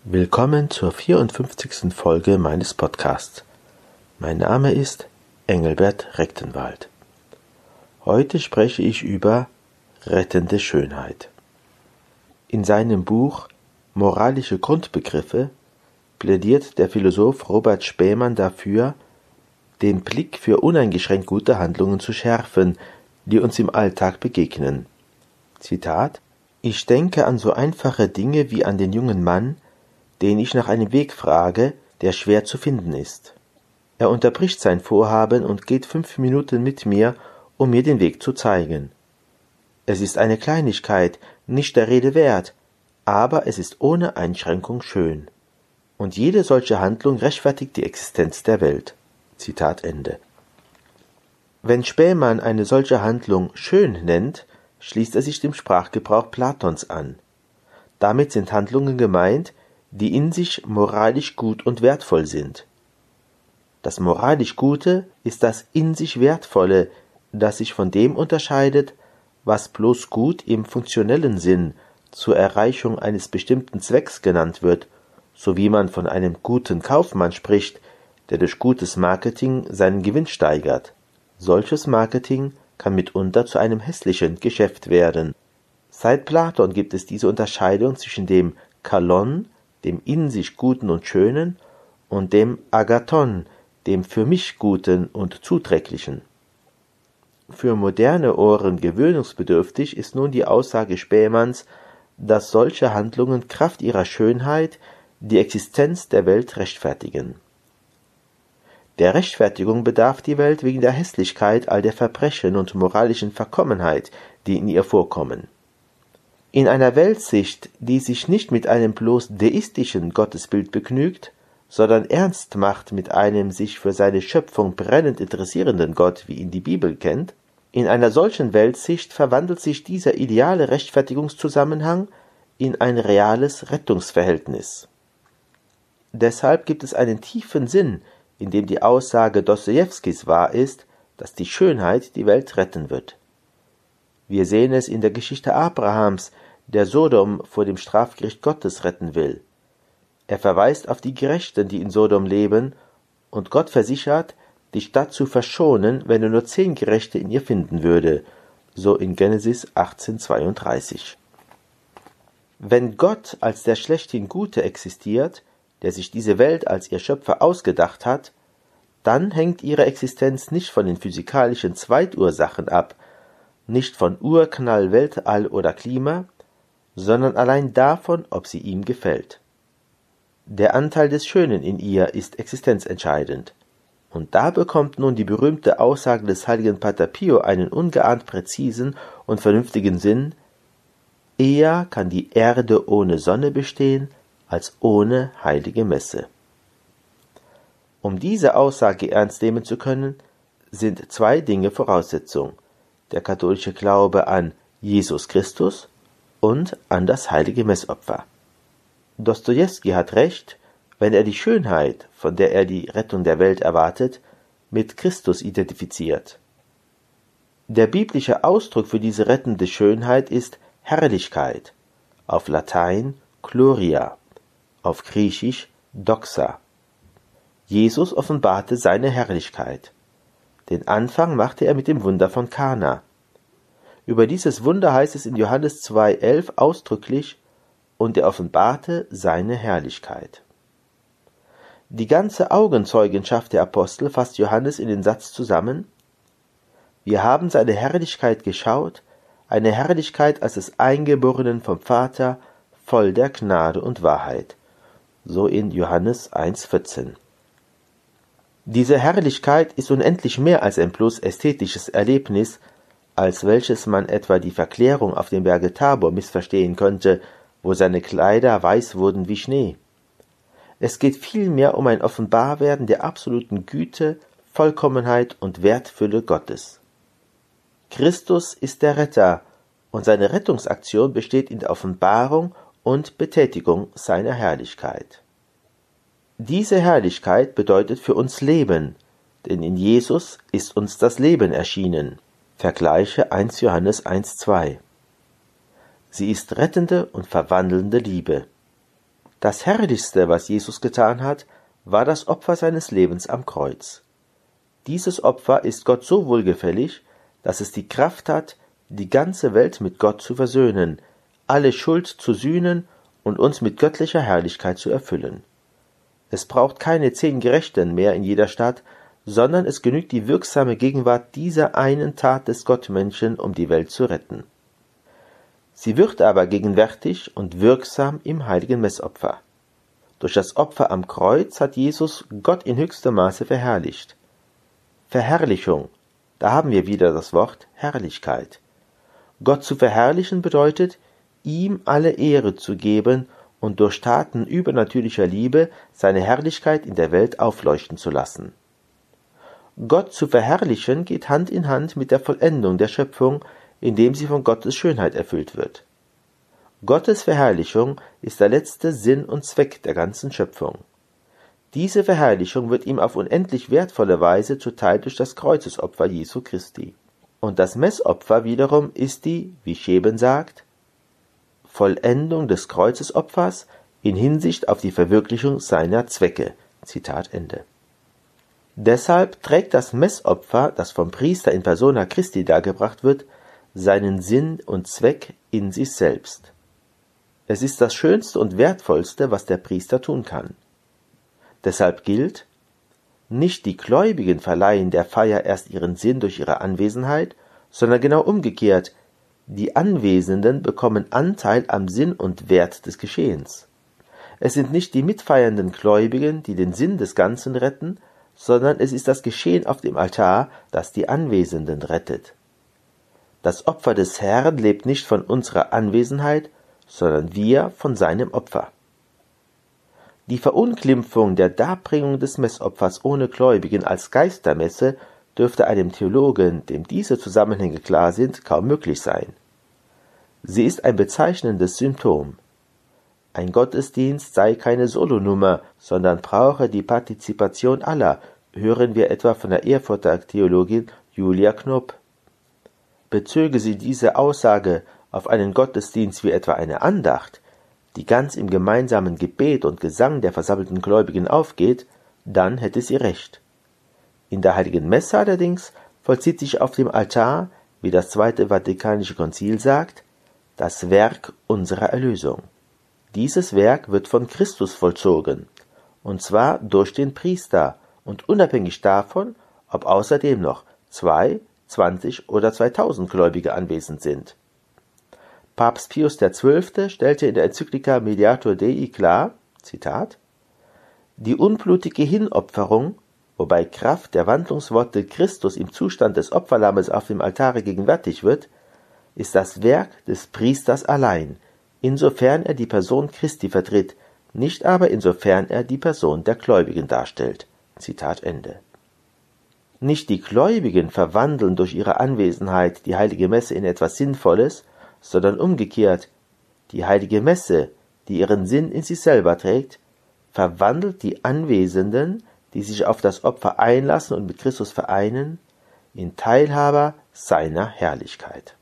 Willkommen zur 54. Folge meines Podcasts. Mein Name ist Engelbert Rechtenwald. Heute spreche ich über rettende Schönheit. In seinem Buch Moralische Grundbegriffe plädiert der Philosoph Robert Spähmann dafür, den Blick für uneingeschränkt gute Handlungen zu schärfen, die uns im Alltag begegnen. Zitat: Ich denke an so einfache Dinge wie an den jungen Mann, den ich nach einem Weg frage, der schwer zu finden ist. Er unterbricht sein Vorhaben und geht 5 Minuten mit mir, um mir den Weg zu zeigen. Es ist eine Kleinigkeit, nicht der Rede wert, aber es ist ohne Einschränkung schön. Und jede solche Handlung rechtfertigt die Existenz der Welt. Zitat Ende. Wenn Spähmann eine solche Handlung schön nennt, schließt er sich dem Sprachgebrauch Platons an. Damit sind Handlungen gemeint, die in sich moralisch gut und wertvoll sind. Das moralisch Gute ist das in sich Wertvolle, das sich von dem unterscheidet, was bloß gut im funktionellen Sinn zur Erreichung eines bestimmten Zwecks genannt wird, so wie man von einem guten Kaufmann spricht, der durch gutes Marketing seinen Gewinn steigert. Solches Marketing kann mitunter zu einem hässlichen Geschäft werden. Seit Platon gibt es diese Unterscheidung zwischen dem Kalon, dem in sich Guten und Schönen, und dem Agathon, dem für mich Guten und Zuträglichen. Für moderne Ohren gewöhnungsbedürftig ist nun die Aussage Spähmanns, dass solche Handlungen Kraft ihrer Schönheit die Existenz der Welt rechtfertigen. Der Rechtfertigung bedarf die Welt wegen der Hässlichkeit all der Verbrechen und moralischen Verkommenheit, die in ihr vorkommen. In einer Weltsicht, die sich nicht mit einem bloß deistischen Gottesbild begnügt, sondern ernst macht mit einem sich für seine Schöpfung brennend interessierenden Gott, wie ihn die Bibel kennt, in einer solchen Weltsicht verwandelt sich dieser ideale Rechtfertigungszusammenhang in ein reales Rettungsverhältnis. Deshalb gibt es einen tiefen Sinn, in dem die Aussage Dostojewskis wahr ist, dass die Schönheit die Welt retten wird. Wir sehen es in der Geschichte Abrahams, der Sodom vor dem Strafgericht Gottes retten will. Er verweist auf die Gerechten, die in Sodom leben, und Gott versichert, die Stadt zu verschonen, wenn er nur 10 Gerechte in ihr finden würde, so in Genesis 18,32. Wenn Gott als der schlechthin Gute existiert, der sich diese Welt als ihr Schöpfer ausgedacht hat, dann hängt ihre Existenz nicht von den physikalischen Zweitursachen ab, nicht von Urknall, Weltall oder Klima, sondern allein davon, ob sie ihm gefällt. Der Anteil des Schönen in ihr ist existenzentscheidend. Und da bekommt nun die berühmte Aussage des heiligen Pater Pio einen ungeahnt präzisen und vernünftigen Sinn: Eher kann die Erde ohne Sonne bestehen, als ohne heilige Messe. Um diese Aussage ernst nehmen zu können, sind 2 Dinge Voraussetzung: der katholische Glaube an Jesus Christus und an das heilige Messopfer. Dostojewski hat recht, wenn er die Schönheit, von der er die Rettung der Welt erwartet, mit Christus identifiziert. Der biblische Ausdruck für diese rettende Schönheit ist Herrlichkeit, auf Latein Gloria, auf Griechisch Doxa. Jesus offenbarte seine Herrlichkeit. Den Anfang machte er mit dem Wunder von Kana. Über dieses Wunder heißt es in Johannes 2,11 ausdrücklich: Und er offenbarte seine Herrlichkeit. Die ganze Augenzeugenschaft der Apostel fasst Johannes in den Satz zusammen: Wir haben seine Herrlichkeit geschaut, eine Herrlichkeit als des Eingeborenen vom Vater, voll der Gnade und Wahrheit. So in Johannes 1,14. Diese Herrlichkeit ist unendlich mehr als ein bloß ästhetisches Erlebnis, als welches man etwa die Verklärung auf dem Berge Tabor missverstehen könnte, wo seine Kleider weiß wurden wie Schnee. Es geht vielmehr um ein Offenbarwerden der absoluten Güte, Vollkommenheit und Wertfülle Gottes. Christus ist der Retter, und seine Rettungsaktion besteht in der Offenbarung und Betätigung seiner Herrlichkeit. Diese Herrlichkeit bedeutet für uns Leben, denn in Jesus ist uns das Leben erschienen. Vergleiche 1 Johannes 1,2. Sie ist rettende und verwandelnde Liebe. Das Herrlichste, was Jesus getan hat, war das Opfer seines Lebens am Kreuz. Dieses Opfer ist Gott so wohlgefällig, dass es die Kraft hat, die ganze Welt mit Gott zu versöhnen, alle Schuld zu sühnen und uns mit göttlicher Herrlichkeit zu erfüllen. Es braucht keine 10 Gerechten mehr in jeder Stadt, sondern es genügt die wirksame Gegenwart dieser einen Tat des Gottmenschen, um die Welt zu retten. Sie wird aber gegenwärtig und wirksam im heiligen Messopfer. Durch das Opfer am Kreuz hat Jesus Gott in höchstem Maße verherrlicht. Verherrlichung, da haben wir wieder das Wort Herrlichkeit. Gott zu verherrlichen bedeutet, ihm alle Ehre zu geben und durch Taten übernatürlicher Liebe seine Herrlichkeit in der Welt aufleuchten zu lassen. Gott zu verherrlichen geht Hand in Hand mit der Vollendung der Schöpfung, indem sie von Gottes Schönheit erfüllt wird. Gottes Verherrlichung ist der letzte Sinn und Zweck der ganzen Schöpfung. Diese Verherrlichung wird ihm auf unendlich wertvolle Weise zuteil durch das Kreuzesopfer Jesu Christi. Und das Messopfer wiederum ist die, wie Scheben sagt, Vollendung des Kreuzesopfers in Hinsicht auf die Verwirklichung seiner Zwecke. Zitat Ende. Deshalb trägt das Messopfer, das vom Priester in persona Christi dargebracht wird, seinen Sinn und Zweck in sich selbst. Es ist das Schönste und Wertvollste, was der Priester tun kann. Deshalb gilt, nicht die Gläubigen verleihen der Feier erst ihren Sinn durch ihre Anwesenheit, sondern genau umgekehrt, die Anwesenden bekommen Anteil am Sinn und Wert des Geschehens. Es sind nicht die mitfeiernden Gläubigen, die den Sinn des Ganzen retten, sondern es ist das Geschehen auf dem Altar, das die Anwesenden rettet. Das Opfer des Herrn lebt nicht von unserer Anwesenheit, sondern wir von seinem Opfer. Die Verunglimpfung der Darbringung des Messopfers ohne Gläubigen als Geistermesse dürfte einem Theologen, dem diese Zusammenhänge klar sind, kaum möglich sein. Sie ist ein bezeichnendes Symptom. Ein Gottesdienst sei keine Solonummer, sondern brauche die Partizipation aller, hören wir etwa von der Erfurter Theologin Julia Knopp. Bezöge sie diese Aussage auf einen Gottesdienst wie etwa eine Andacht, die ganz im gemeinsamen Gebet und Gesang der versammelten Gläubigen aufgeht, dann hätte sie recht. In der heiligen Messe allerdings vollzieht sich auf dem Altar, wie das Zweite Vatikanische Konzil sagt, das Werk unserer Erlösung. Dieses Werk wird von Christus vollzogen, und zwar durch den Priester und unabhängig davon, ob außerdem noch 2, 20 oder 2000 Gläubige anwesend sind. Papst Pius XII. Stellte in der Enzyklika Mediator Dei klar, Zitat, die unblutige Hinopferung, wobei Kraft der Wandlungsworte Christus im Zustand des Opferlammes auf dem Altare gegenwärtig wird, ist das Werk des Priesters allein, insofern er die Person Christi vertritt, nicht aber insofern er die Person der Gläubigen darstellt. Zitat Ende. Nicht die Gläubigen verwandeln durch ihre Anwesenheit die heilige Messe in etwas Sinnvolles, sondern umgekehrt, die heilige Messe, die ihren Sinn in sich selber trägt, verwandelt die Anwesenden, die sich auf das Opfer einlassen und mit Christus vereinen, in Teilhaber seiner Herrlichkeit.